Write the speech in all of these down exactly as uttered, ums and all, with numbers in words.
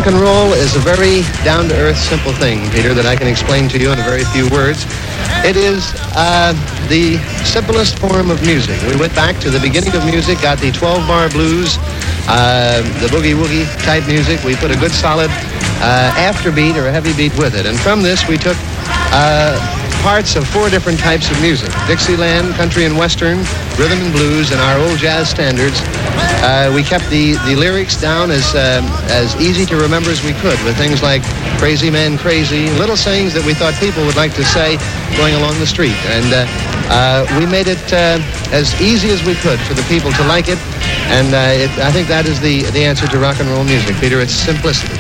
and roll is a very down-to-earth, simple thing, Peter, that I can explain to you in a very few words. It is uh, the simplest form of music. We went back to the beginning of music, got the twelve-bar blues, uh, the boogie-woogie type music. We put a good solid uh, afterbeat or a heavy beat with it. And from this, we took uh, parts of four different types of music: Dixieland, country and western, rhythm and blues, and our old jazz standards. Uh, we kept the, the lyrics down as um, as easy to remember as we could, with things like "Crazy Man, Crazy," little sayings that we thought people would like to say going along the street. And uh, uh, we made it uh, as easy as we could for the people to like it. And uh, it, I think that is the, the answer to rock and roll music, Peter. It's simplicity.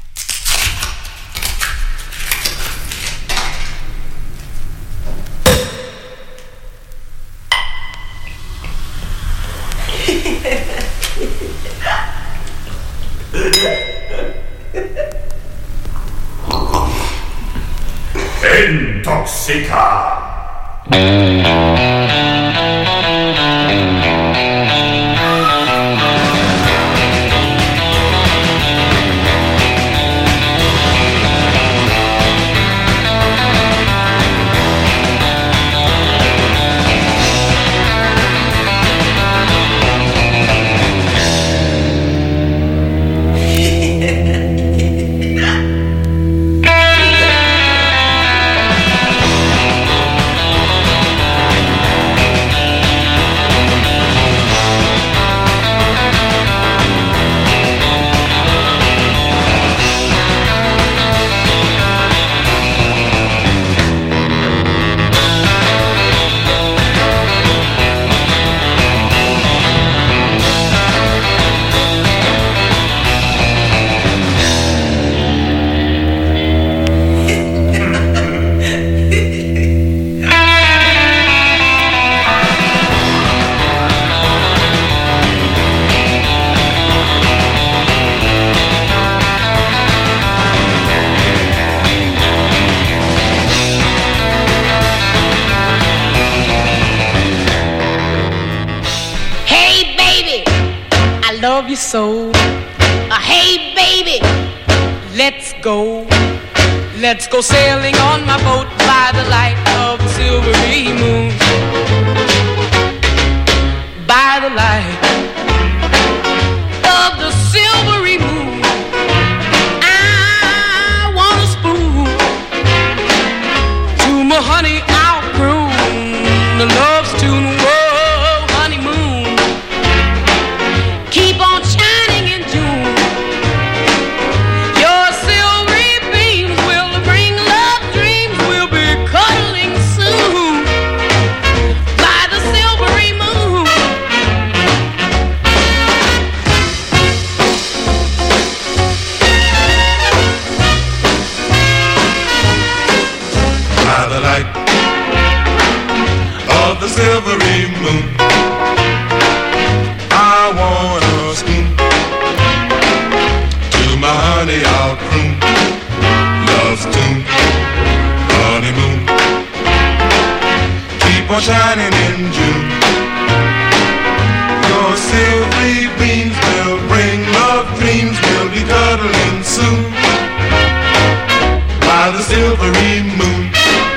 Intoxica. Love you so. Uh, hey baby, let's go. Let's go sailing on my boat by the light of the silvery moon. By the light of the silvery moon, I want a spoon to my honey, I'll croon the love's tune. Whoa, honeymoon. Keep on shining in June. Your silvery beams will bring love dreams. We'll be cuddling soon by the silvery moon. By the light of the silvery moon, I want a spoon to my honey, I'll croon love's tune, honeymoon. Keep on shining in June. Your silvery beams will bring love dreams. We'll be cuddling soon by the silvery moon.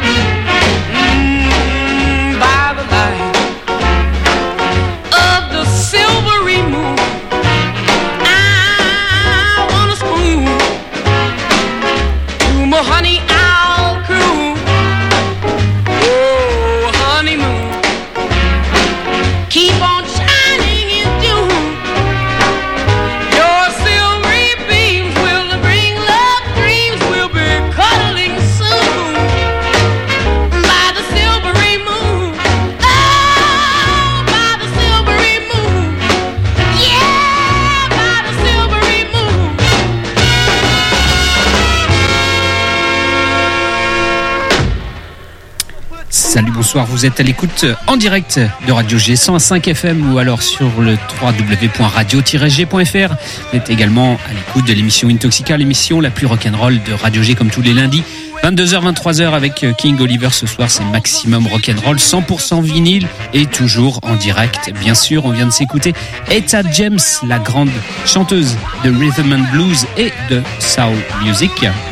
Honey, I'll croon. Oh, honeymoon. Keep on shining in June. Your silvery beams will bring love dreams. We'll be cuddling soon by the silvery moon. Oh, by the silvery moon. Yeah, by the silvery moon. Salut, bonsoir, vous êtes à l'écoute en direct de Radio G cent cinq F M ou alors sur le w w w point radio tiret g point f r. Vous êtes également à l'écoute de l'émission Intoxica, l'émission la plus rock'n'roll de Radio G comme tous les lundis vingt-deux heures vingt-trois heures avec King Oliver ce soir, c'est maximum rock'n'roll, cent pour cent vinyle et toujours en direct. Bien sûr, on vient de s'écouter Etta James, la grande chanteuse de rhythm and blues et de soul music.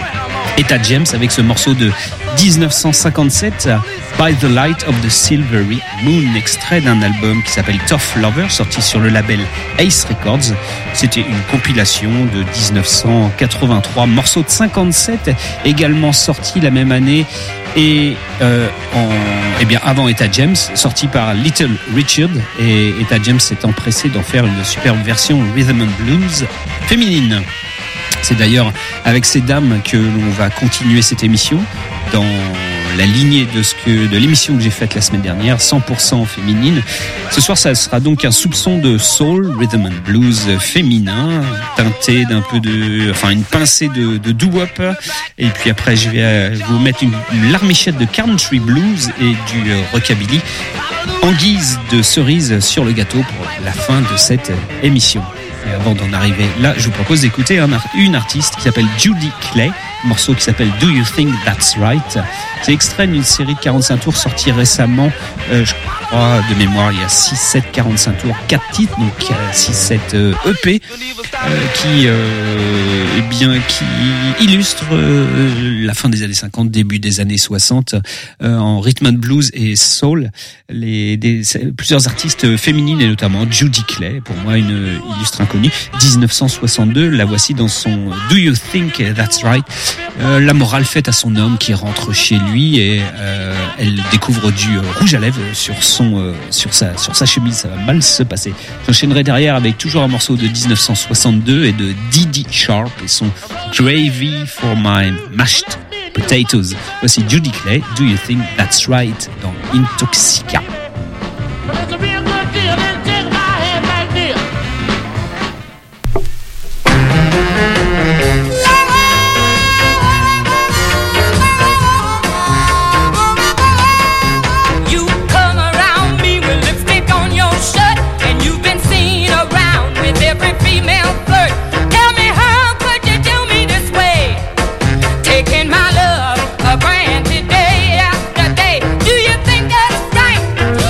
Etta James avec ce morceau de dix-neuf cent cinquante-sept, By the Light of the Silvery Moon, extrait d'un album qui s'appelle Tough Lover, sorti sur le label Ace Records. C'était une compilation de dix-neuf cent quatre-vingt-trois morceaux de cinquante-sept, également sorti la même année et euh, en, eh bien avant Etta James, sorti par Little Richard, et Etta James s'est empressé d'en faire une superbe version rhythm and blues féminine. C'est d'ailleurs avec ces dames que l'on va continuer cette émission dans la lignée de ce que de l'émission que j'ai faite la semaine dernière, cent pour cent féminine. Ce soir, ça sera donc un soupçon de soul, rhythm and blues féminin, teinté d'un peu de, enfin une pincée de, de doo-wop. Et puis après, je vais vous mettre une, une larmichette de country blues et du rockabilly en guise de cerise sur le gâteau pour la fin de cette émission. Et avant d'en arriver là, je vous propose d'écouter un, une artiste qui s'appelle Judy Clay, un morceau qui s'appelle Do You Think That's Right. C'est extrait d'une série de quarante-cinq tours sortie récemment, euh, je crois de mémoire, il y a six sept quarante-cinq tours, quatre titres, donc six sept euh, E P, euh, qui, euh, eh bien, qui illustre euh, la fin des années cinquante, début des années soixante, euh, en rhythm and blues et soul. Les, des, plusieurs artistes féminines et notamment Judy Clay, pour moi une illustre inconnue. dix-neuf cent soixante-deux, la voici dans son Do You Think That's Right. Euh, la morale faite à son homme qui rentre chez lui et euh, elle découvre du euh, rouge à lèvres sur son euh, sur sa sur sa chemise. Ça va mal se passer. J'enchaînerai derrière avec toujours un morceau de dix-neuf cent soixante-deux et de Didi Sharp et son Gravy for My Mashed Potatoes. Voici Judy Clay, Do You Think That's Right dans Intoxica. My love, a granted day after day. Do you think that's right?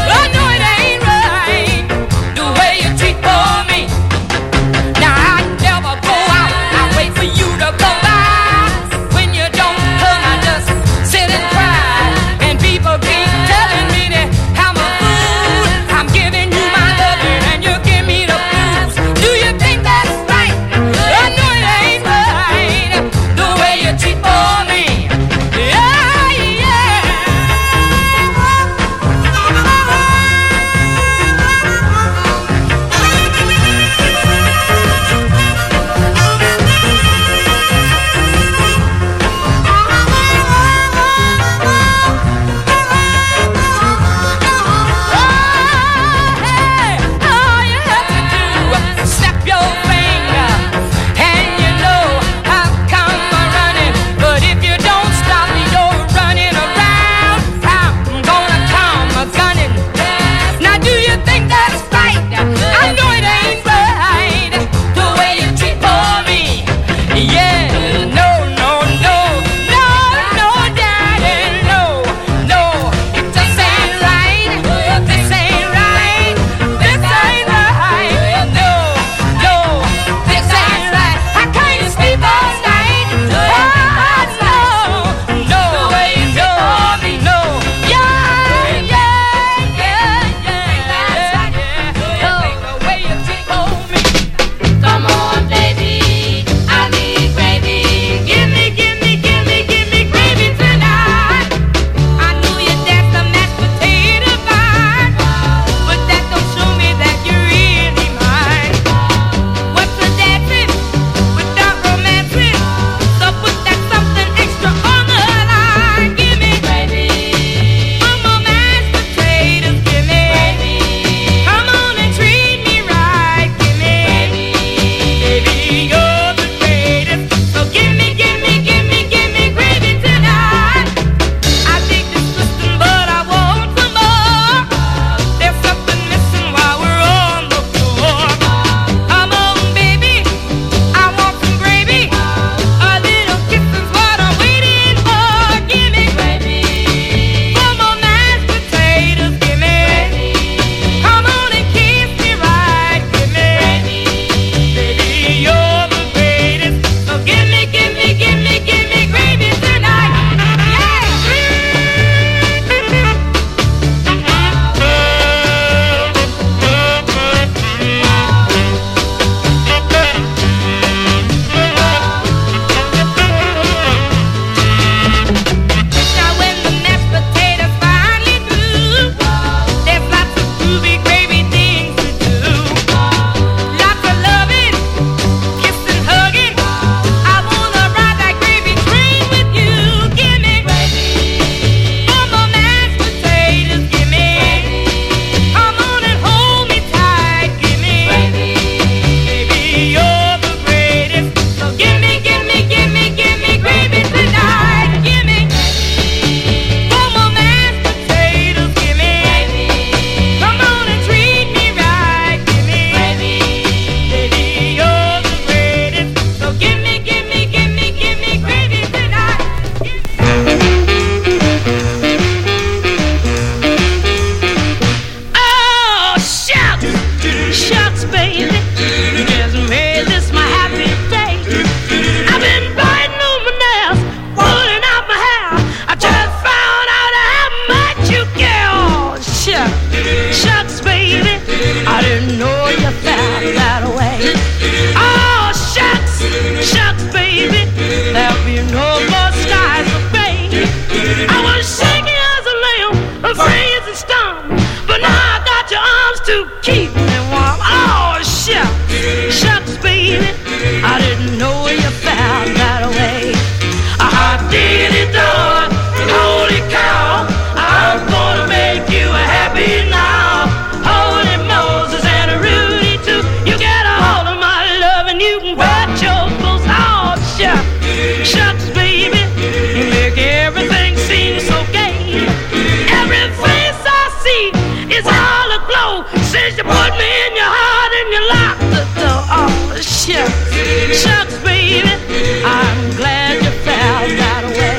shucks, shucks, baby, I'm glad you found that way.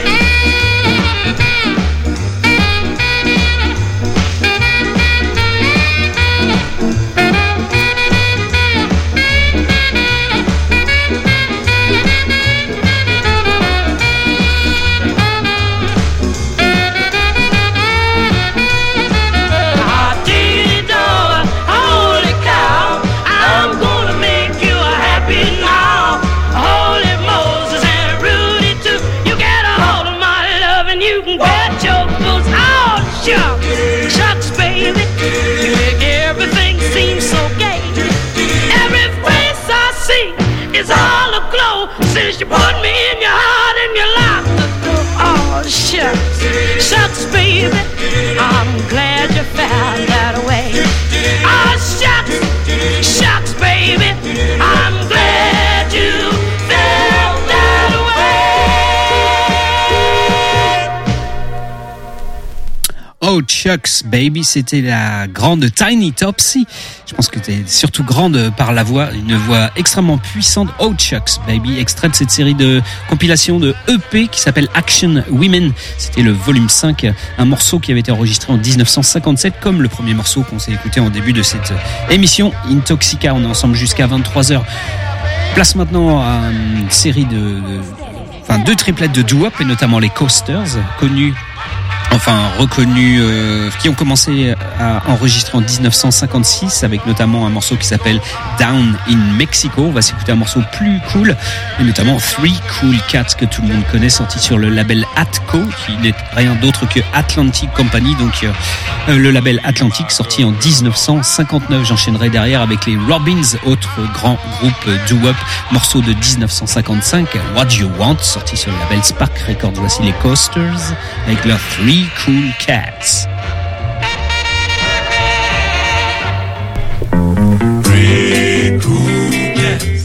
Shucks, shucks, baby, you make everything seem so gay. Every face I see is all aglow since you put me in your heart and you locked the door. Oh, shucks, shucks, baby, I'm glad you found that way. Oh, shucks, shucks, baby, I'm glad you found that way. Oh Chucks Baby, c'était la grande Tiny Topsy. Je pense que t'es surtout grande par la voix, une voix extrêmement puissante. Oh Chucks Baby, extrait de cette série de compilations de E P qui s'appelle Action Women. C'était le volume cinq, un morceau qui avait été enregistré en dix-neuf cent cinquante-sept, comme le premier morceau qu'on s'est écouté en début de cette émission. Intoxica, on est ensemble jusqu'à vingt-trois heures. Place maintenant à une série de, de enfin deux triplettes de doo-wop et notamment les Coasters, connus enfin reconnus, euh, qui ont commencé à enregistrer en dix-neuf cent cinquante-six avec notamment un morceau qui s'appelle Down in Mexico. On va s'écouter un morceau plus cool et notamment Three Cool Cats que tout le monde connaît, sorti sur le label Atco qui n'est rien d'autre que Atlantic Company, donc euh, le label Atlantic, sorti en dix-neuf cent cinquante-neuf. J'enchaînerai derrière avec les Robins, autre grand groupe doo-wop, morceau de dix-neuf cent cinquante-cinq, What You Want, sorti sur le label Spark Records. Voici les Coasters avec leur Three Cool Cats. Three cool cats.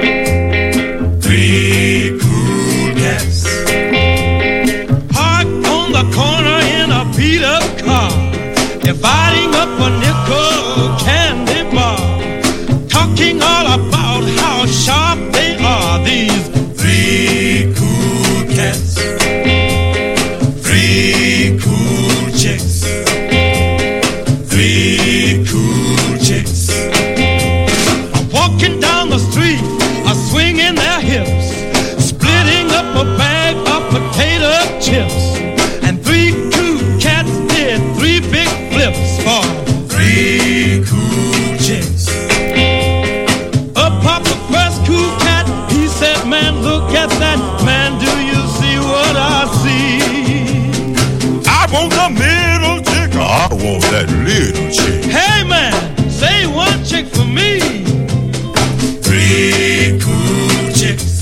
Three cool cats. Parked on the corner in a beat-up car, dividing up a nickel candy bar, talking all about how sharp they are, these Three cool cats. Three cool chicks. Three cool chicks. walking down the street, are swinging their hips, splitting up a bag of potato chips, and three cool cats did three big flips for Three cool chicks. up popped the first cool cat. He said, man, look at that. Man, do you see what I see? I want the middle chick. I want that little chick. Hey, man, say one chick for me. Three cool chicks.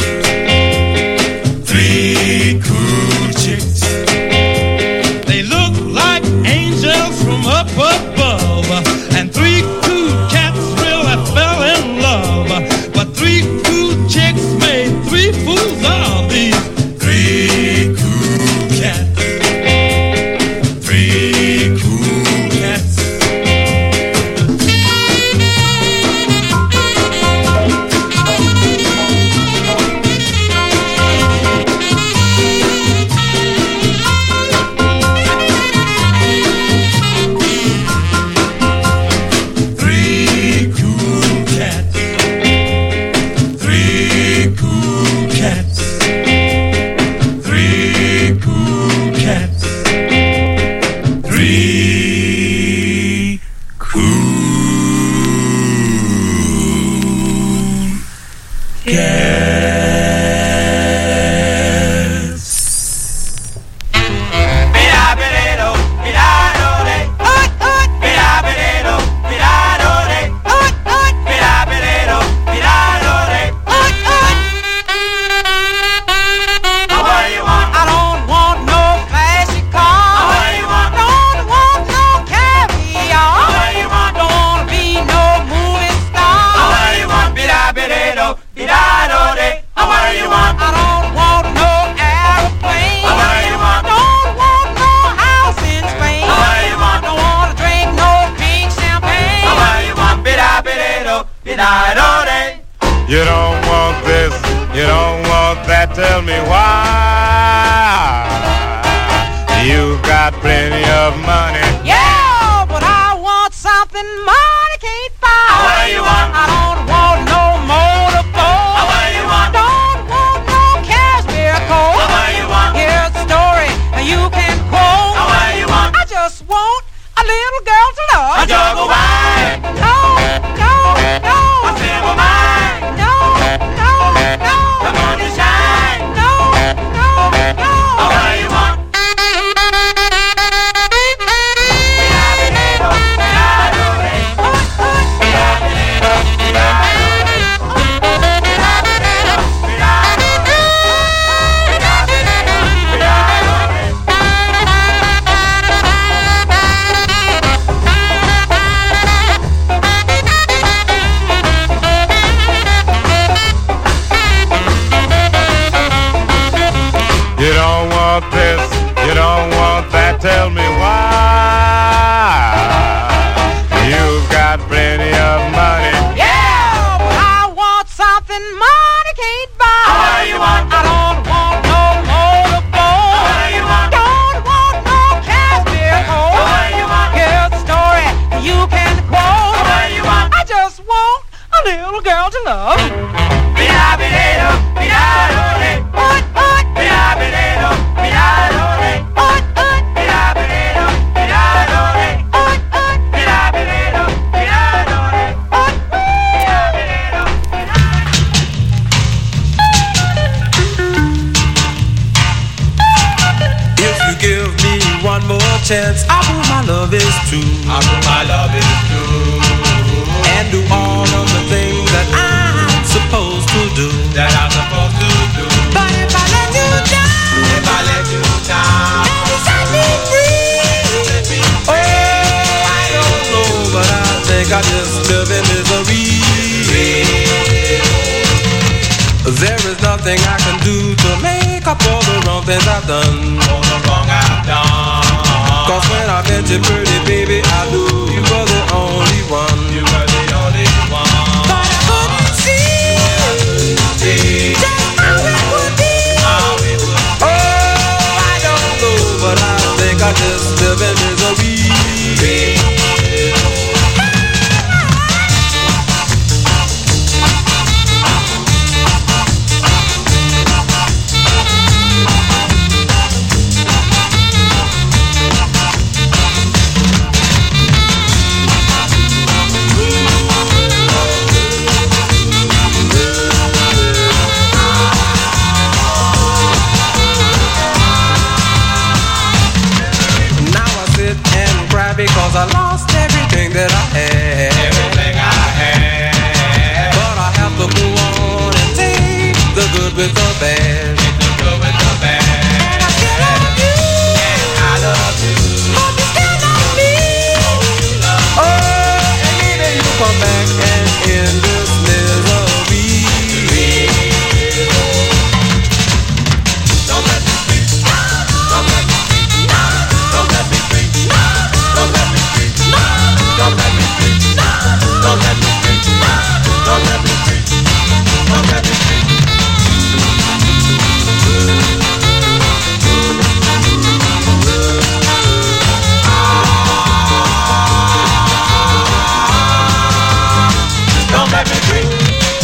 Three cool chicks. They look like angels from up above, and three cool cats really fell in love. But three cool chicks made three fools of these tell me why. You've got plenty of money. Yeah, but I want something money can't buy. What do you want? I don't want no motorboat. What do you want? Don't want no cashmere coat. What do you want? Here's the story you can quote. What do you want? I just want a little girl to love. A jug of wine. No, no, no. A silver mine. No, no, no. The moon to shine. No, no, no. What do you want? You don't want this, you don't want that, tell me why. You've got plenty of money. Yeah, but I want something money can't buy. What do you want? I don't want no motorboat. What do you want? Don't want no cashmere coat. What do you want? Here's the story you can quote. What do you want? I just want a little girl to love. Be-da-be-da-do, be-da-do-de. What, what, Be-da-be-da-do, be-da-do-de. what, what, Be-da-be-da-do, be-da-do-de. what, what, Be-da-be-da-do, be-da-do-de. what, Be-da-be-da-do, If you give me one more chance, I prove my love is true. I prove my love is true. And do all of the things that I'm supposed to do. That I'm supposed to do. But if I let you down, If I let you down, and you set me free, oh, I don't know, but I think I just live in misery. There is nothing I can do to make up all the wrong things I've done. all the wrong I've done. Cause when I met you, pretty baby, I knew you were the only one. You were the only one. But I couldn't see See just how it would be. how it would Oh, I don't know, but I think I just live in misery. be. Now I sit and cry because I lost everything that I had. Everything I had. But I have to move on and take the good with the bad. The good with the bad. And I still love you. I love you. Hope you still love me. Oh, and maybe you come back and end this misery. Don't let me be. Don't let me be. Don't let me be. Don't let me be. Don't let me be. Don't let me be. Don't let me be. Don't let me be. Don't let me be.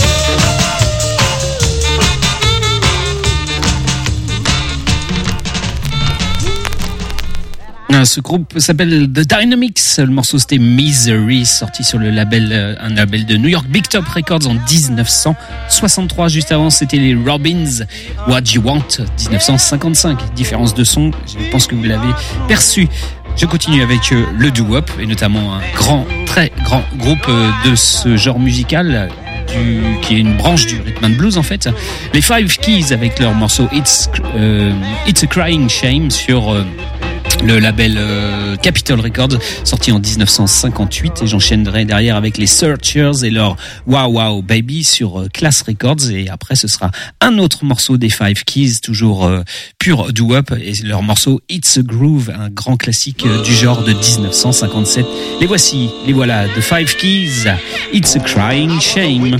Ce groupe s'appelle The Dynamics. Le morceau c'était Misery, sorti sur le label, euh, un label de New York, Big Top Records en dix-neuf cent soixante-trois. Juste avant, c'était les Robins, What You Want, dix-neuf cent cinquante-cinq. Différence de son, je pense que vous l'avez perçu. Je continue avec euh, le doo-wop et notamment un grand, très grand groupe euh, de ce genre musical. Du, qui est une branche du rhythm and blues en fait. Les Five Keys avec leur morceau It's, euh, It's a Crying Shame sur euh, le label euh, Capitol Records, sorti en dix-neuf cent cinquante-huit, et j'enchaînerai derrière avec les Searchers et leur Wow Wow Baby sur euh, Class Records, et après ce sera un autre morceau des Five Keys, toujours euh, pur doo-wop, et leur morceau It's a Groove, un grand classique euh, du genre de dix-neuf cent cinquante-sept. Les voici, les voilà, The Five Keys, It's a Crying Shame.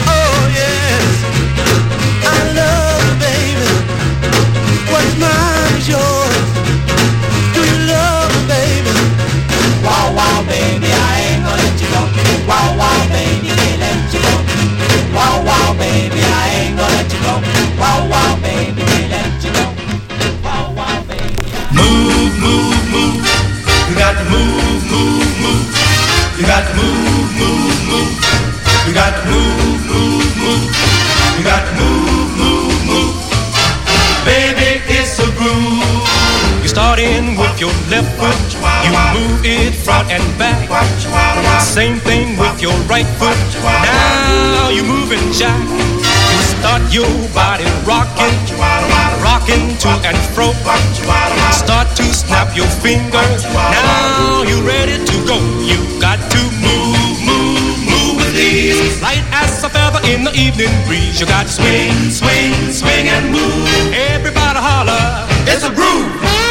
What's mine your left foot, you move it front and back. Same thing with your right foot. Now you moving jack. You start your body rocking, rocking to and fro. Start to snap your fingers. Now you ready to go. You got to move, move, move with ease. Light as a feather in the evening breeze. You got to swing, swing, swing and move. Everybody holler, it's a groove.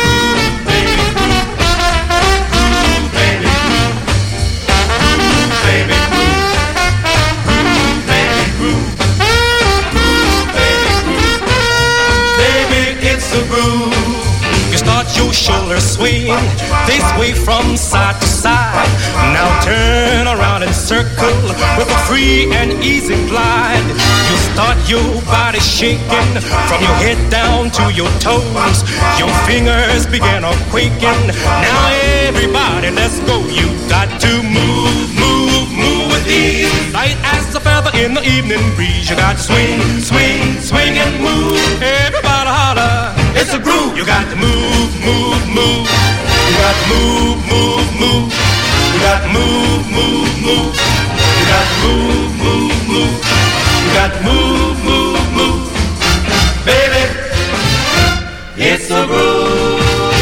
You start your shoulders swaying, they sway from side to side. Now turn around and circle with a free and easy glide. You start your body shaking from your head down to your toes. Your fingers begin a quaking. Now everybody, let's go. You got to move, move, move with ease. Light as a feather in the evening breeze. You got to swing, swing, swing and move. Everybody holler, it's a groove. You got to move, move, move. You got to move, move, move. You got to move, move, move. You got to move, move, move. You got to move, move, move. Baby, it's a groove.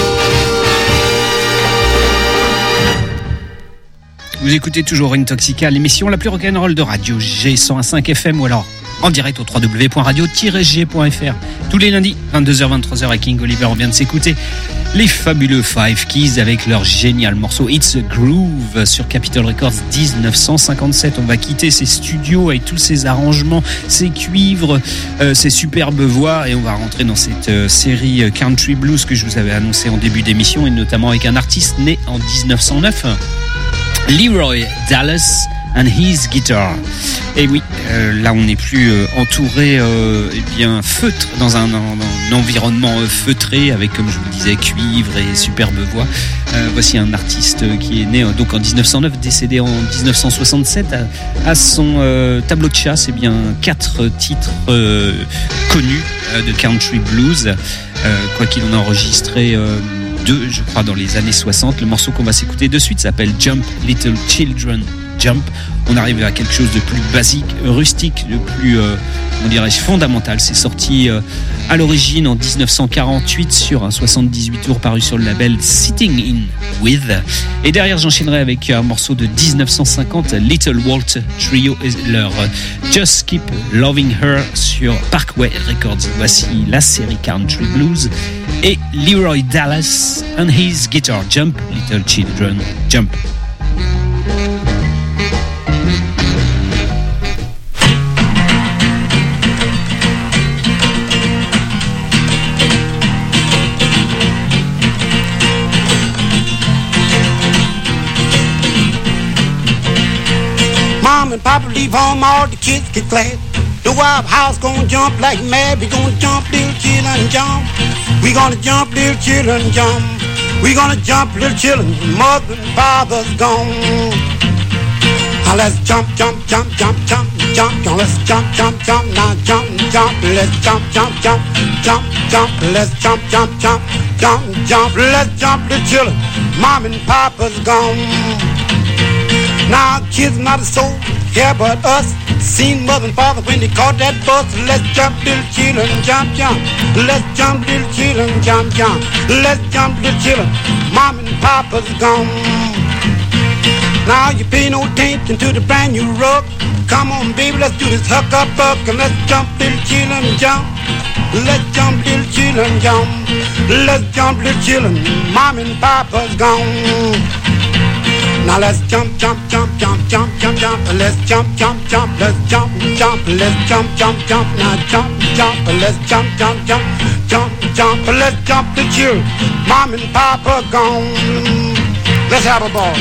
Vous écoutez toujours Intoxica, l'émission la plus rock'n'roll de Radio G cent un virgule cinq F M ou alors en direct au w w w point radio tiret g point f r. Tous les lundis, vingt-deux heures vingt-trois heures à King Oliver. On vient de s'écouter les fabuleux Five Keys avec leur génial morceau It's a Groove sur Capitol Records dix-neuf cent cinquante-sept. On va quitter ces studios avec tous ces arrangements, ces cuivres, euh, ces superbes voix et on va rentrer dans cette euh, série Country Blues que je vous avais annoncé en début d'émission et notamment avec un artiste né en dix-neuf cent neuf, Leroy Dallas and his guitar. Et oui, euh, là on n'est plus euh, entouré euh, eh bien feutre dans un, dans un environnement euh, feutré avec, comme je vous le disais, cuivre et superbe voix. Euh, voici un artiste qui est né euh, donc en dix-neuf cent neuf, décédé en dix-neuf cent soixante-sept. À, à son euh, tableau de chasse, eh bien quatre titres euh, connus euh, de country blues. Euh, quoi qu'il en a enregistré euh, deux, je crois, dans les années soixante. Le morceau qu'on va s'écouter de suite s'appelle Jump Little Children Jump. On arrive à quelque chose de plus basique, rustique, de plus, euh, on dirait, fondamental. C'est sorti euh, à l'origine en dix-neuf cent quarante-huit sur un soixante-dix-huit tours paru sur le label Sitting In With. Et derrière, j'enchaînerai avec un morceau de dix-neuf cent cinquante, Little Walter Trio et leur Just Keep Loving Her sur Parkway Records. Voici la série Country Blues et Leroy Dallas and his guitar. Jump, Little Children, Jump. Mom and Papa leave home, all the kids get glad. The wild house gonna jump like mad. We gonna jump, little children, jump. We gonna jump, little children, jump. We gonna jump, little children. Mother and father's gone. Now let's jump, jump, jump, jump, jump, jump. Now let's jump, jump, jump. Now jump, jump. Let's jump, jump, jump, jump, jump. Let's jump, jump, jump, jump, jump. Let's jump, little children. Mom and Papa's gone. Now kids not a soul here but us. Seen mother and father when they caught that bus. Let's jump, little children, jump, jump. Let's jump, little children, jump, jump. Let's jump, little children. Mom and Papa's gone. Now you pay no attention to the brand new rug. Come on, baby, let's do this huck up buck and let's jump, little children, jump. Let's jump, little children, jump. Let's jump, little children. Mom and Papa's gone. Now let's jump, jump, jump, jump, jump, jump, jump. Let's jump, jump, jump. Let's jump, jump. Let's jump, jump, jump. Now jump, jump. Let's jump, jump, jump, jump, jump. Let's jump the chill. Mom and Papa gone. Let's have a ball.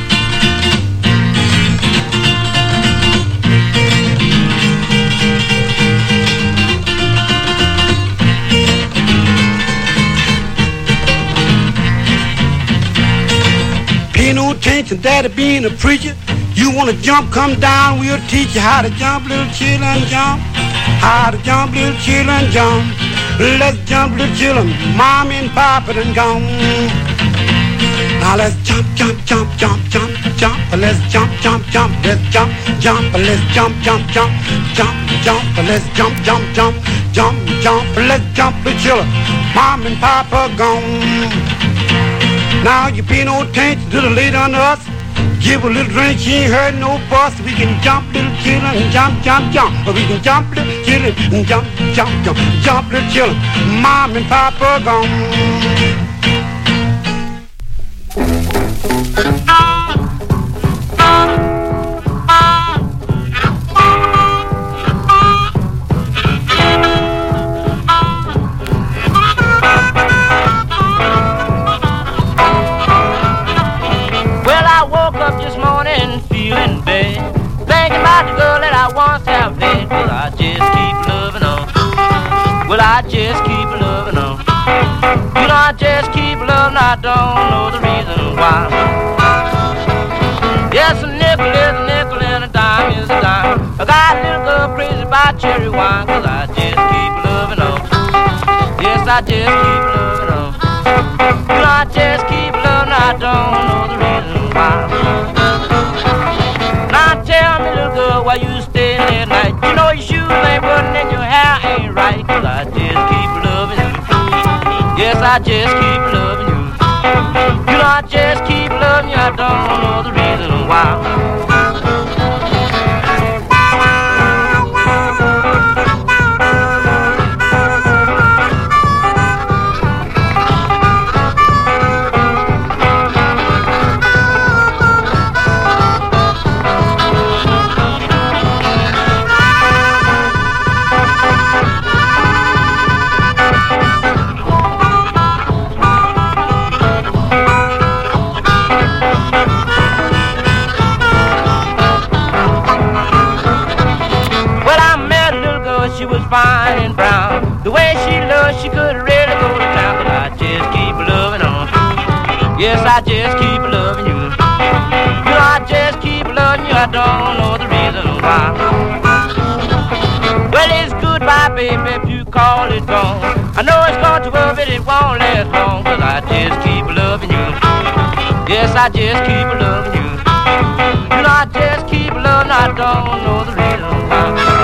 Pay no attention, daddy being a preacher. You wanna jump, come down, we'll teach you how to jump, little children, jump. How to jump, little children, jump. Let's jump, little children, mom and papa done gone. Now let's jump, jump, jump, jump, jump, jump. Let's jump, jump, jump. Let's jump, jump. Let's jump, jump, jump, jump, jump. Let's jump, jump, jump, jump, jump. Let's jump the chiller. Mom and Papa gone. Now you pay no attention to the lady under us. Give a little drink, she ain't heard no fuss. We can jump, little chillin', and jump, jump, jump. Or we can jump, little chillin', and jump, jump, jump. Jump, little chillin'. Mom and Papa gone. I just keep loving on. You know I just keep loving, I don't know the reason why. Yes, a nickel is a nickel and a dime is a dime. I got a little girl crazy about cherry wine, cause I just keep loving on. Yes, I just keep loving on. You know I just keep loving, I don't know the reason why. Now tell me, little girl, why you stay late night? You know your shoes ain't buttoned and your hair ain't right, cause I just keep loving you. Yes, I just keep loving you. You know I just keep loving you, I don't know the reason why. Fine and brown, the way she loves, she could really go to town. But I just keep loving on. Yes, I just keep loving you. You know I just keep loving you, I don't know the reason why. Well, it's goodbye, baby, if you call it gone. I know it's going to work, but it won't last long. Cause I just keep loving you. Yes, I just keep loving you. You know I just keep loving, I don't know the reason why.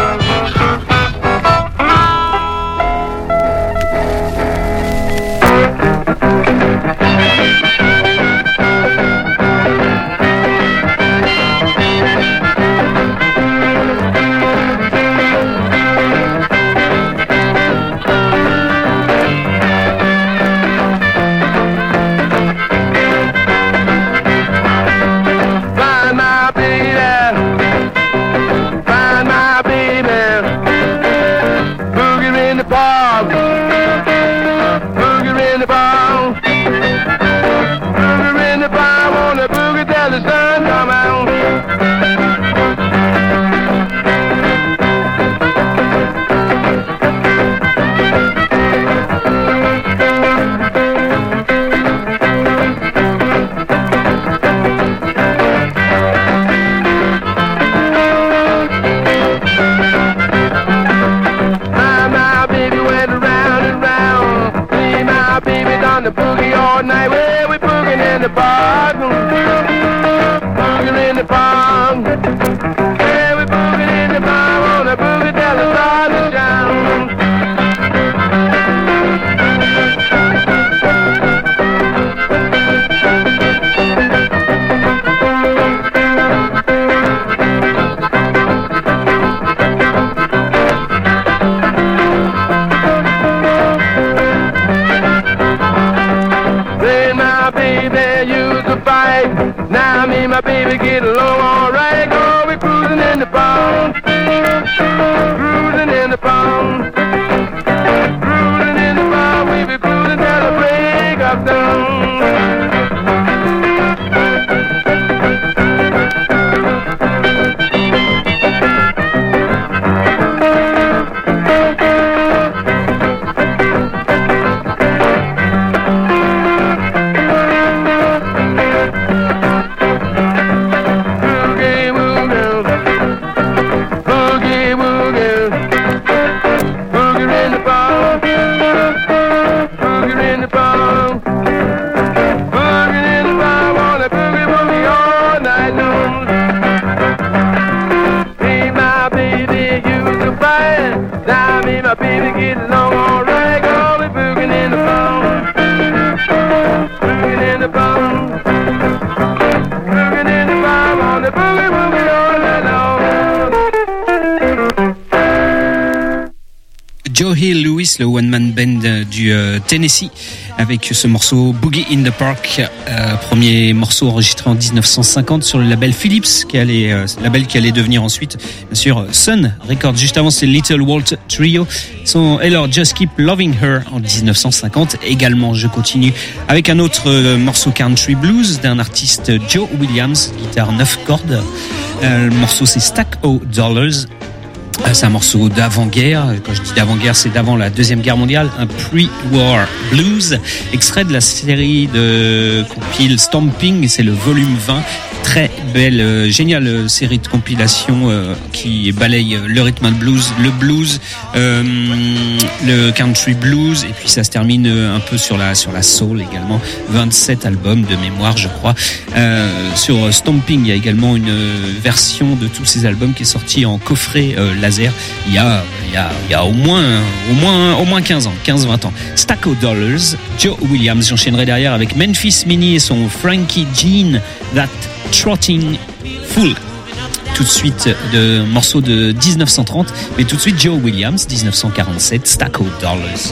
le one-man band du euh, Tennessee, avec ce morceau Boogie in the Park, euh, premier morceau enregistré en dix-neuf cent cinquante sur le label Philips, qui allait, euh, label qui allait devenir ensuite, bien sûr, Sun Records. Juste avant, c'est Little Walt Trio, son Hello Just Keep Loving Her en dix-neuf cent cinquante. Également, je continue avec un autre euh, morceau country blues d'un artiste Joe Williams, guitare neuf cordes. Euh, le morceau c'est Stack O' Dollars. C'est un morceau d'avant-guerre. Quand je dis d'avant-guerre, c'est d'avant la Deuxième Guerre mondiale. Un pre-war blues, extrait de la série de compile Stomping. C'est le volume vingt. Très belle, euh, géniale série de compilations euh, qui balaye le rhythm and blues, le blues, euh, le country blues, et puis ça se termine un peu sur la sur la soul également. vingt-sept albums de mémoire, je crois. Euh, sur Stomping, il y a également une version de tous ces albums qui est sortie en coffret euh, laser. Il y a il y a il y a au moins au moins au moins quinze ans, quinze vingt ans. Stack O' Dollars, Joe Williams. J'enchaînerai derrière avec Memphis Minnie et son Frankie Jean, That Trotting Fool. Tout de suite de morceau de dix-neuf cent trente, mais tout de suite Joe Williams, dix-neuf cent quarante-sept, Stack O' Dollars.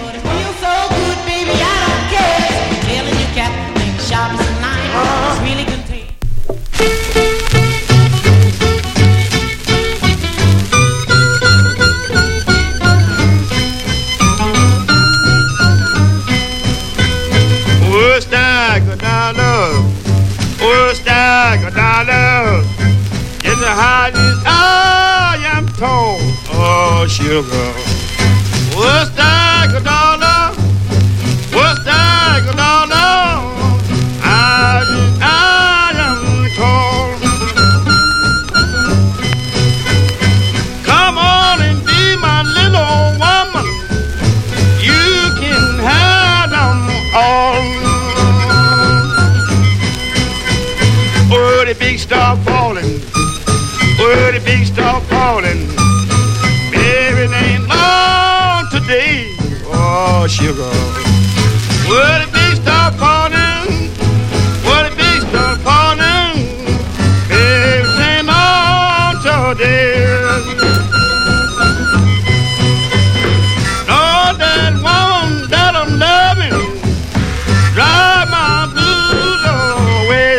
It's the highest I am told. Oh, sugar. What's that, a dollar? What's that, a dollar? I, I am told. Come on and be my little woman. You can have them all. Oh, the big star falling. Oh, the big star falling. Baby, it ain't long today. Oh, sugar. Oh, the big star falling. Oh, the big star falling. Baby, it ain't long today. Lord, that woman that I'm loving drive my blues away.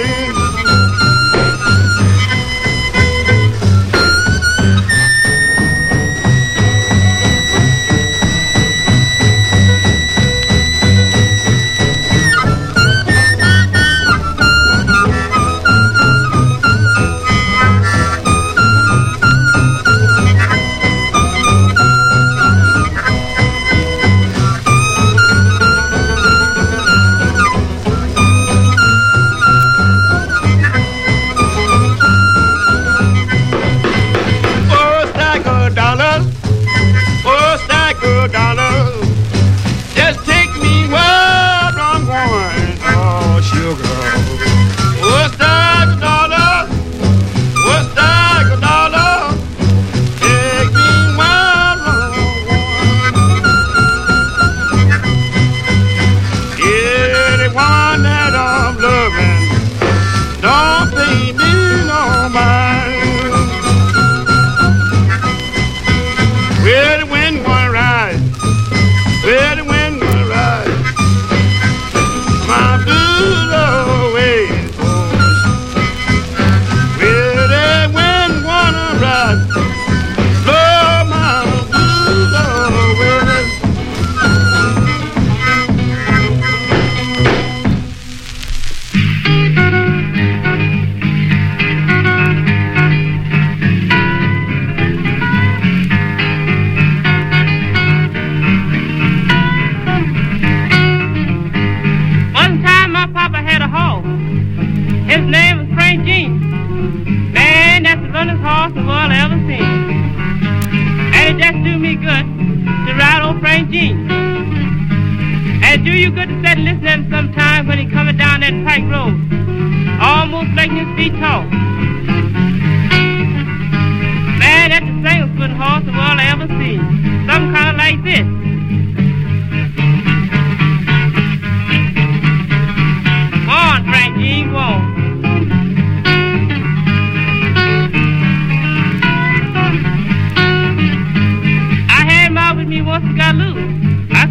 Once I got loose, I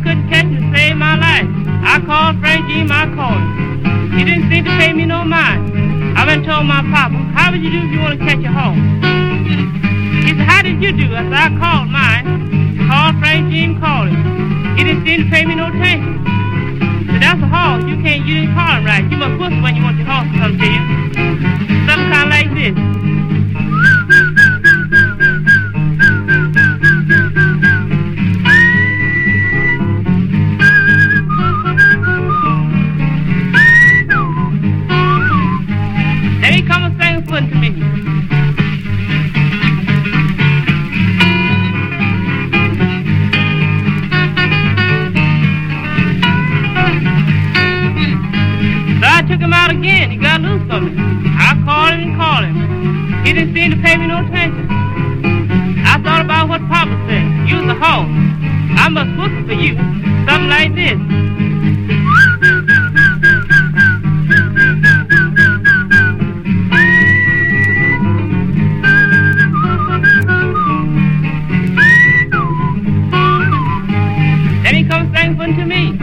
I called him. He didn't seem to pay me no mind. I went and told my papa, how would you do if you want to catch a horse? He said, how did you do? I said, I called mine. Called Frank Jean, called him. He didn't seem to pay me no attention. So that's a horse. You can't, you didn't call him right. You must whistle when you want your horse to come to you. Something kind of like this. Then he come and sang a foot to me. Took him out again. He got loose from me. I called him and called him. He didn't seem to pay me no attention. I thought about what Papa said. Use the horse. I must whistle for you. Something like this. Then he comes singing fun to me.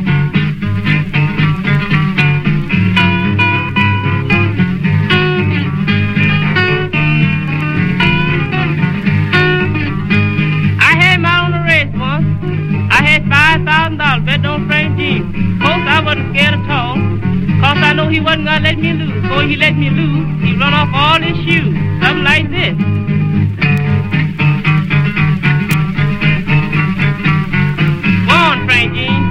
five thousand dollars, bet on Frank Jean. Of course, I wasn't scared at all, cause I know he wasn't gonna let me lose. Before he let me lose, he run off all his shoes. Something like this. Go on, Frank Jean.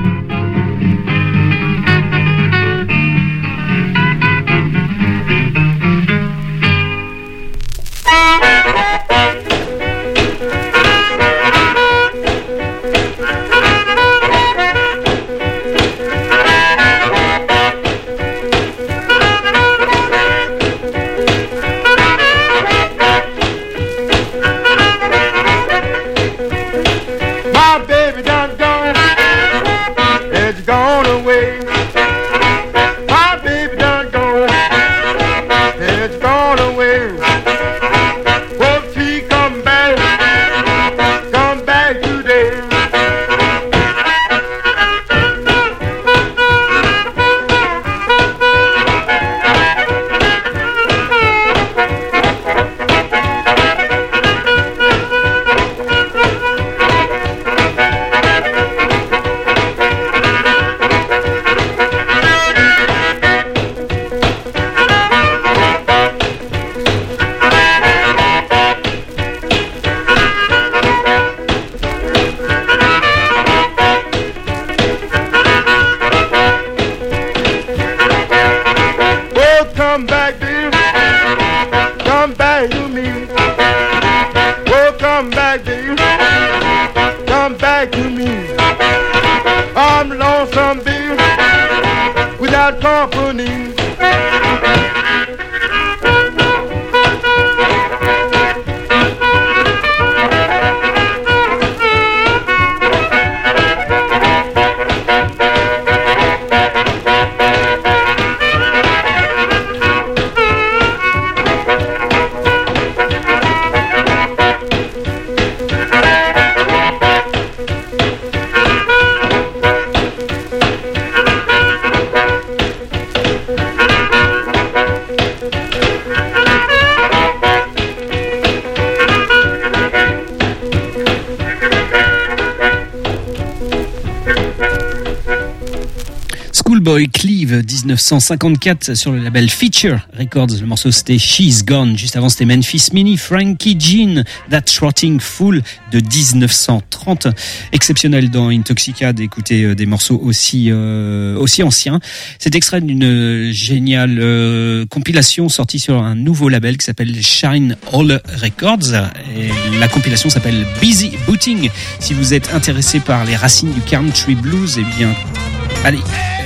Schoolboy Cleve, dix-neuf cent cinquante-quatre sur le label Feature Records. Le morceau c'était She's Gone. Juste avant c'était Memphis Mini, Frankie Jean, That Trotting Fool de dix-neuf cent trente. Exceptionnel dans Intoxica d'écouter des morceaux aussi euh, aussi anciens. C'est extrait d'une géniale euh, compilation sortie sur un nouveau label qui s'appelle Shine All Records. Et la compilation s'appelle Busy Booting. Si vous êtes intéressé par les racines du country blues, eh bien allez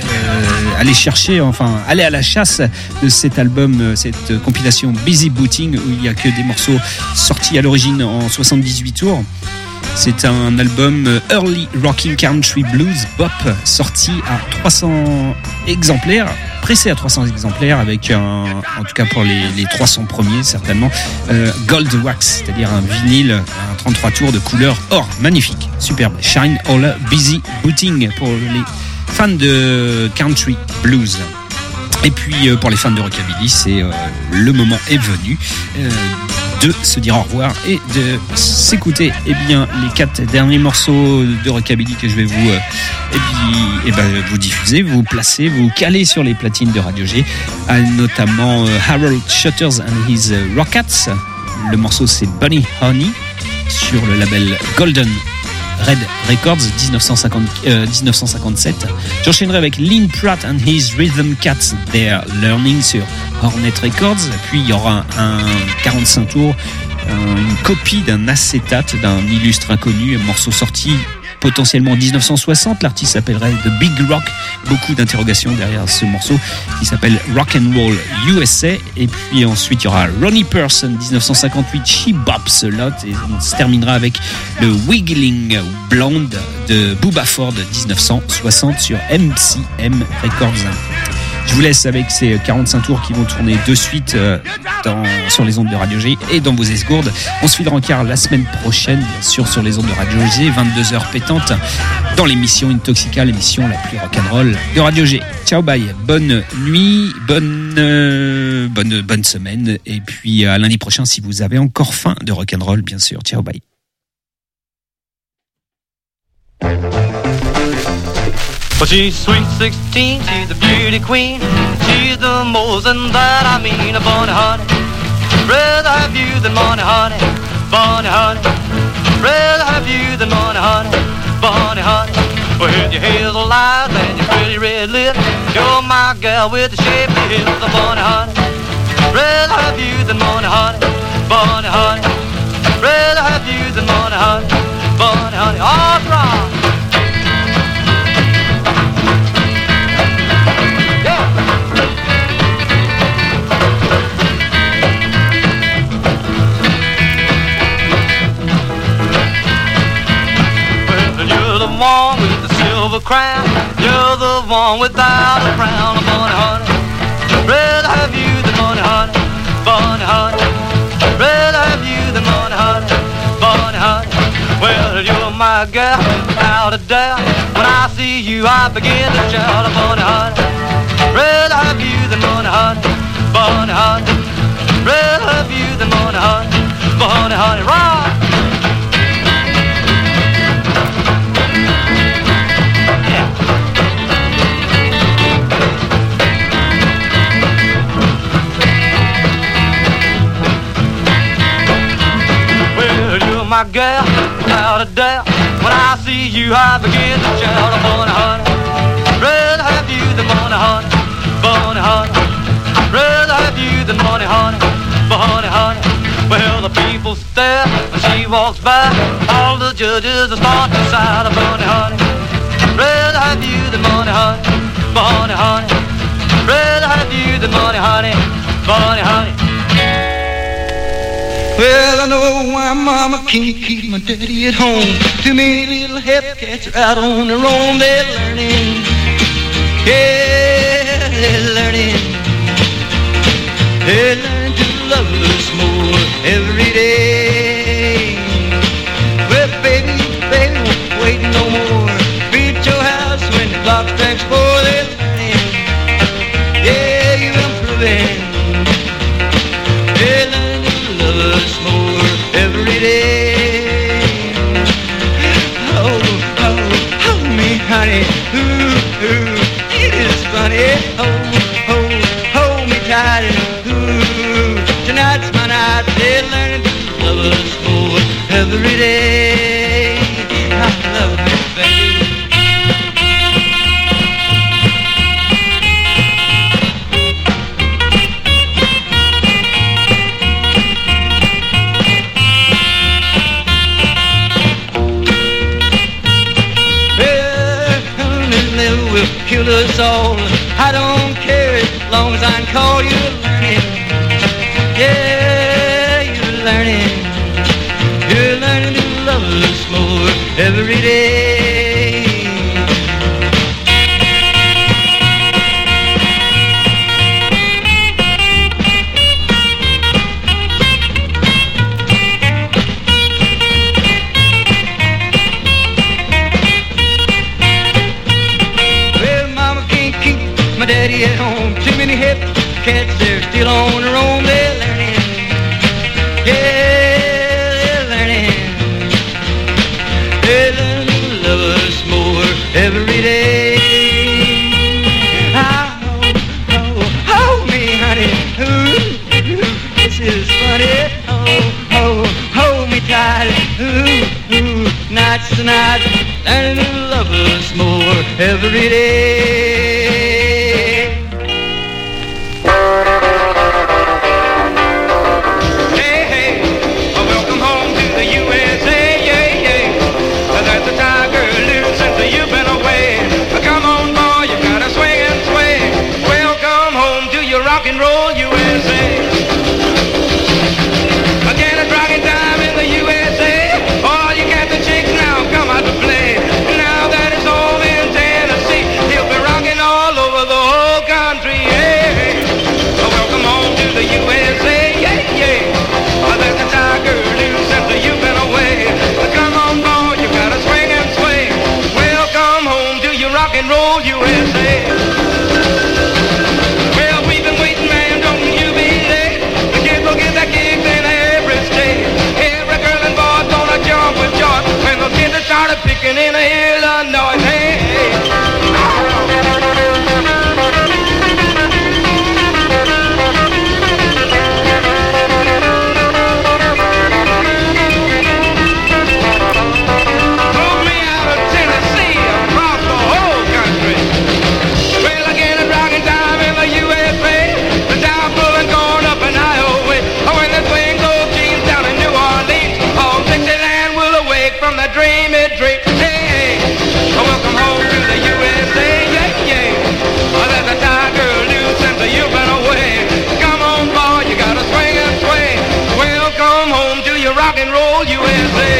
Euh, allez chercher, enfin, allez à la chasse de cet album, cette compilation Busy Booting, où il n'y a que des morceaux sortis à l'origine en soixante-dix-huit tours. C'est un album Early Rocking Country Blues Bop, sorti à trois cents exemplaires, pressé à trois cents exemplaires, avec un, en tout cas pour les, les trois cents premiers certainement, euh, Gold Wax, c'est-à-dire un vinyle, un trente-trois tours de couleur or, magnifique, superbe. Shine All Busy Booting pour les fans de country blues. Et puis euh, pour les fans de rockabilly, c'est euh, le moment est venu euh, de se dire au revoir et de s'écouter eh bien les quatre derniers morceaux de rockabilly que je vais vous euh, et puis, eh ben, vous diffuser, vous placer, vous caler sur les platines de Radio G, euh, notamment euh, Harold Shutters and His Rockats. Le morceau c'est Bunny Honey sur le label Golden Red Records dix-neuf cent cinquante, euh, dix-neuf cent cinquante-sept. J'enchaînerai avec Lynn Pratt and His Rhythm Cats, They're Learning sur Hornet Records. Puis il y aura un, un quarante-cinq tours, un, une copie d'un acétate d'un illustre inconnu, un morceau sorti potentiellement en dix-neuf cent soixante. L'artiste s'appellerait The Big Rock. Beaucoup d'interrogations derrière ce morceau qui s'appelle Rock and Roll U S A. Et puis ensuite il y aura Ronnie Person dix-neuf cent cinquante-huit, She Bops a Lot. Et on se terminera avec le Wiggling Blonde de Bubba Ford dix-neuf cent soixante sur M C M Records. Je vous laisse avec ces quarante-cinq tours qui vont tourner de suite euh, dans, sur les ondes de Radio G et dans vos esgourdes. On se filera en quart la semaine prochaine, bien sûr, sur les ondes de Radio G, vingt-deux heures pétantes, dans l'émission Intoxica, l'émission la plus rock'n'roll de Radio G. Ciao, bye, bonne nuit, bonne, euh, bonne, bonne semaine, et puis à lundi prochain si vous avez encore faim de rock'n'roll, bien sûr. Ciao, bye. Well, she's sweet sixteen, she's a beauty queen. She's the most and that I mean a bunny honey. Rather have you than money honey, bunny honey. Rather have you than money honey, bunny honey. Well, your hazel eyes and your pretty red lips, you're my gal with the shapely hips, the bunny honey. Rather have you than money honey, bunny honey. Rather have you than money honey, bunny honey. All right. One with the silver crown, you're the one without a crown, bunny honey. Rather have you than money honey, bunny honey. Rather have you than money honey, bunny honey. Well, you're my gal, without a doubt. When I see you, I begin to shout, bunny honey. Rather have you than money honey, bunny honey. Rather have you than money honey, bunny honey. Rock. My girl, without a doubt. When I see you, I begin to shout, bunny honey. Rather have you than money honey, bunny honey. Rather have you than money honey, bunny honey. Well, the people stare when she walks by. All the judges are starting to side, bunny honey. Rather have you than money honey, bunny honey. Rather have you than money honey, bunny honey. Well, I know why mama can't keep my daddy at home. Too many little hep cats are out on their own. They're learning, yeah, they're learning. They're learning to love us more every day. Well, baby, baby, won't wait no more. Be at your house when the clock strikes four. They're learning, yeah, you're improving. They're learning to love us more every day. Oh, oh, hold me, honey. Ooh, ooh, it is funny. Oh, oh, hold me tight. Ooh, tonight's my night. They're learning to love us more every day. I love you, baby. Kill us all. I don't care as long as I can call you learning. Yeah, you're learning. You're learning to love us more every day. daddy at home. Too many hip cats, they're still on their own. They're learning, yeah, they're learning. They learn to love us more every day. Oh, oh, hold me, honey. Ooh, this is funny. Oh, oh, hold me tight. Ooh, ooh, nights and nights, learning to love us more every day. Hey, hey, welcome home to the U S A. Yeah, yeah. There's a tiger loose since you've been away. Come on, boy, you gotta swing and sway. Welcome home to your rock and roll U S A. Again, it's rockin' time in the U S A. All you Captain chicks now come out to play. Now that it's home in Tennessee, he'll be rockin' all over the whole country. Hey, welcome home to the U S A. Yeah, yeah. There's a tiger loose since you've been away. Come on, boy, you gotta swing and sway. Welcome home to your rock and roll U S A. Well, we've been waiting, man, don't you be late. The kids will get their kicks in every state. Every girl and boy's gonna jump with joy when those kids are started picking in Illinois. Hey, hey. Drove me out of Tennessee across the whole country. Well, again, it's rockin' time in the U S A. The town full and going up an Iowa. Oh, when the swing goes jeans down in New Orleans, all Dixieland will awake from the dream it dreams. Hey, hey, welcome home to the U S A. Yeah, yeah. Oh, there's a tiger loose since you've been away. Come on, boy, you gotta swing and sway. Welcome home to your rock and roll U S A.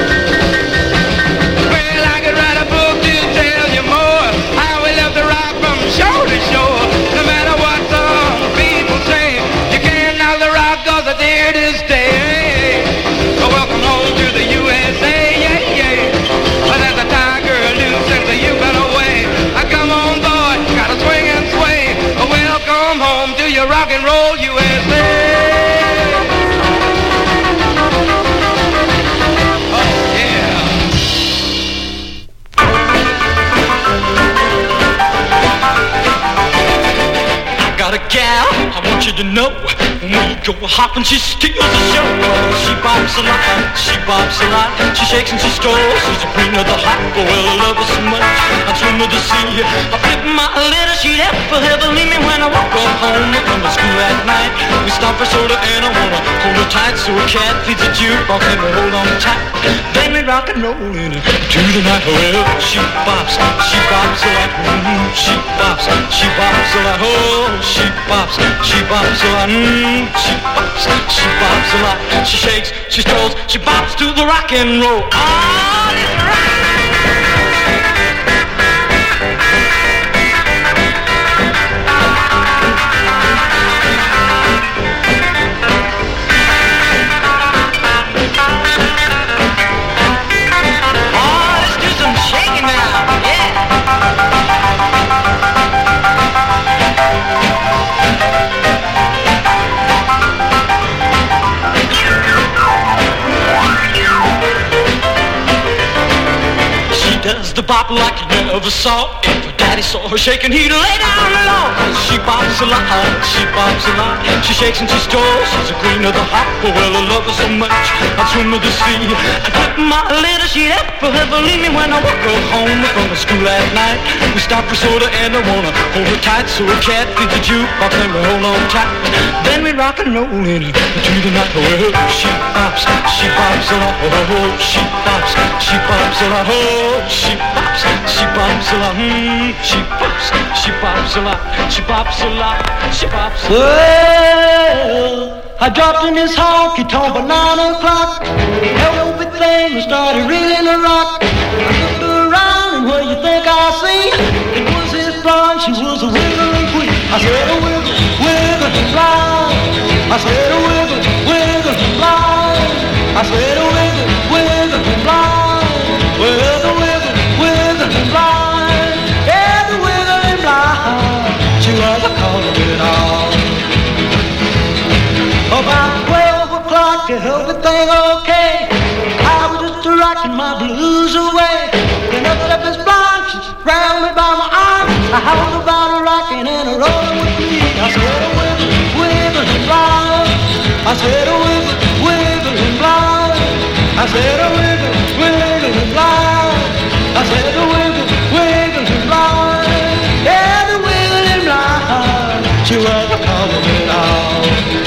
Well, I could write a book to tell you more how we left the rock from shore to shore. No matter what some people say, you can't knock the rock 'cause it's there to stay. Welcome home to the U S A. Yeah, yeah. There's a tiger loose since you've been away. Come on, boy, gotta swing and sway. Welcome home to your rock and roll U S A. Oh, yeah. I got a gal, I want you to know. When we go hopping, she steals the show. She bops a lot, she bops a lot. She shakes and she strolls, she's the queen of the hop. Oh, well, I love her so much, I swim with the sea. I flip my little sheet up for her, believe me when I walk up home from the school at night. We stop for soda and I wanna hold her tight. So a cat feeds a jukebox and we hold on tight. Then we rock and roll in it to the night. Well, she bops, she bops a lot. Mm, she bops, she bops a lot. Oh, she bops, she bops a lot. Mm, she bops, she bops a lot. She shakes, she strolls, she bops to the rock and roll. All is right. Does the bop like you never saw. If her daddy saw her shaking, he'd lay down the law. She bops a lot, she bops a lot. She shakes and she strolls, she's the queen of the hop. Oh, well, I love her so much, I swim with the sea. I put my little sheet up for her, believe me when I walk her home from the school at night. We stop for soda and I wanna hold her tight. So a cat feeds the jukebox and we hold on tight. Then we rock and roll in it to the night. Well, she bops, she bops a lot. Oh, she bops, she bops a lot. Oh, she bops, she bops a lot. Mm, she bops, she bops a lot. She bops a lot. She bops a lot. Well, I dropped in this honky-tonk at nine o'clock. Everything started reeling to rock. I looked around and what you think I see? It was his blonde, she was a wiggling queen. I said a wiggle, wiggle, fly. I said a wiggle, wiggle, fly. I said a wiggle, wiggle, fly. Well, the wiggle, wiggle, fly. Yeah, the wiggle and fly. She clock, everything okay. I was just rocking my blues away. Then up left his blonde, she grabbed me by my arm. I howled about a rocking and a rolling with me. I said, a wiggle, wiggle and blind. I said, a wiggle, wiggle and blind. I said, a wiggle, wiggle and blind. I said, a wiggle, wiggle and blind. Yeah, the wiggle and blind. She was a color it all.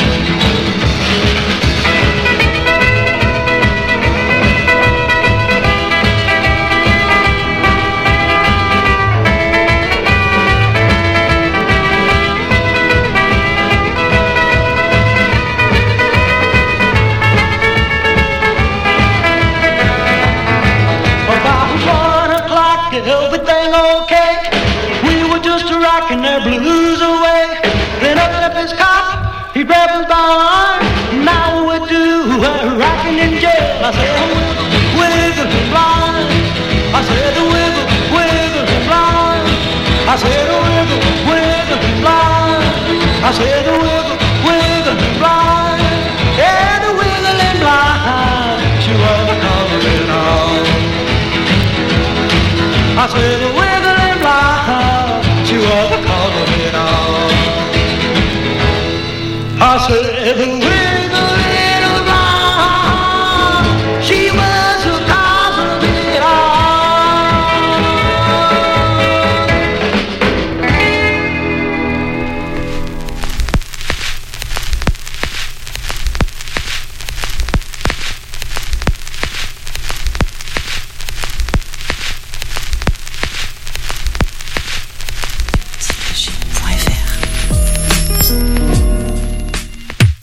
Everything okay. We were just rocking their blues away. Then up left his cop, he grabbed us by the arm. Now we do, we're rocking in jail. I said, wiggle, wiggle and blind. I said, wiggle, wiggle and blind. I said, wiggle, wiggle and blind. I said, wiggle, wiggle and blind. Yeah, the wiggle and blind. She was a color in all. I said,